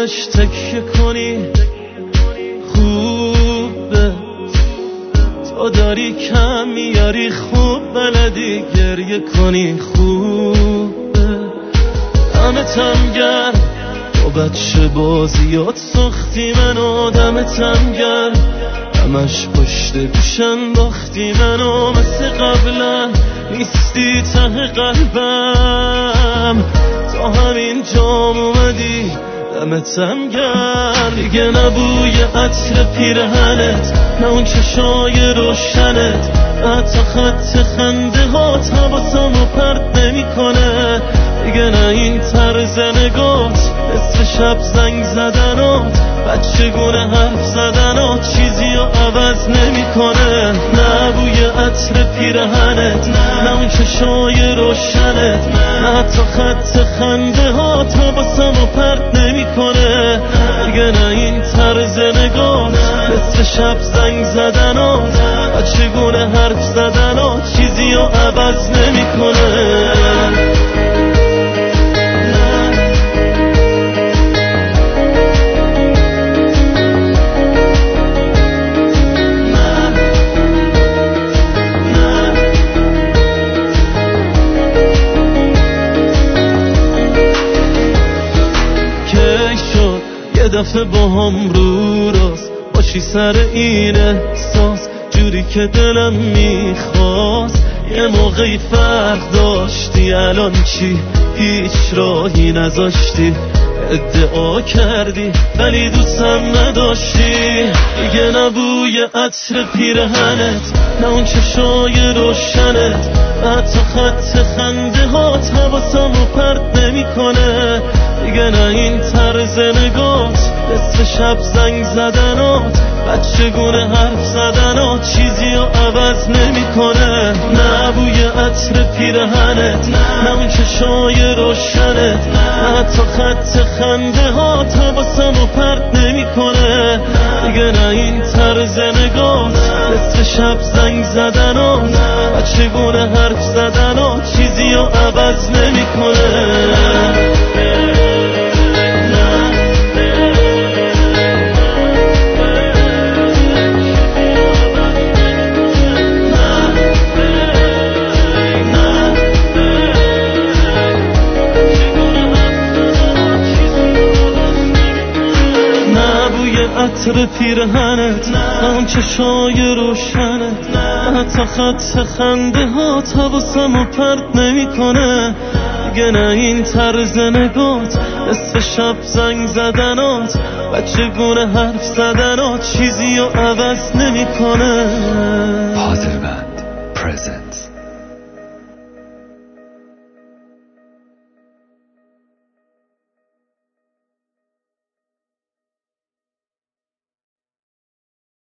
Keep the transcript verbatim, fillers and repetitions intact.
بهش تکیه کنی خوبه، تو داری کم میاری خوب بلدی گریه کنی خوبه. دمتم گرم تو بچه بازیات ساختی منو، دمتم گرم همش پشت گوشم باختی منو، مثل قبلا نیستی ته قلبم، تا همین جام اومدی دمتم گرم. دیگه نبوی عطر پیرهنت، نه اون چشای روشنت، نه تا خط خنده هات حواسمو پرت نمی کنه، دیگه نه این طرز نگات نصف شب زنگ زدنات، بچگونه حرف زدنات چیزی رو عوض نمی کنه. نه بوی عطر پیرهنت، نه اون چشای روشنت، نه تا خط خنده هات حواسمو پرت نمی کنه، دیگه نه این طرز نگات نصف شب زنگ زدنات، بچگونه حرف زدنات چیزی رو عوض نمی کنه. یه دفعه با هم رو راست باشی سر این احساس، جوری که دلم میخواست، یه موقعی فرق داشتی، الان چی؟ هیچ راهی نذاشتی، ادعا کردی ولی دوستم نداشتی. دیگه نبوی عطر پیرهنت، نه اون چشای روشنت، نه تا خط خنده هات حواسمو پرت نمی کنه، دیگه نه این طرز نگات نصف شب زنگ زدنات، بچگونه حرف زدنات چیزی رو عوض نمی کنه. نه بوی عطر پیرهنت، نه اون چشای روشنت، نه تا خط خنده هات حواسمو پرت نمی کنه، دیگه نه این طرز نگات نصف شب زنگ زدنات، بچگونه حرف زدنات چیزی رو عوض نمی کنه. عطر پیرهنت، نه اون چشای روشنت، نه تا خط خنده هات حواسمو پرت نمی کنه، دیگه نه این طرز نگات نصف شب زنگ زدنات، بچگونه حرف زدنات چیزی رو عوض نمی کنه. حاضر بند پرزنت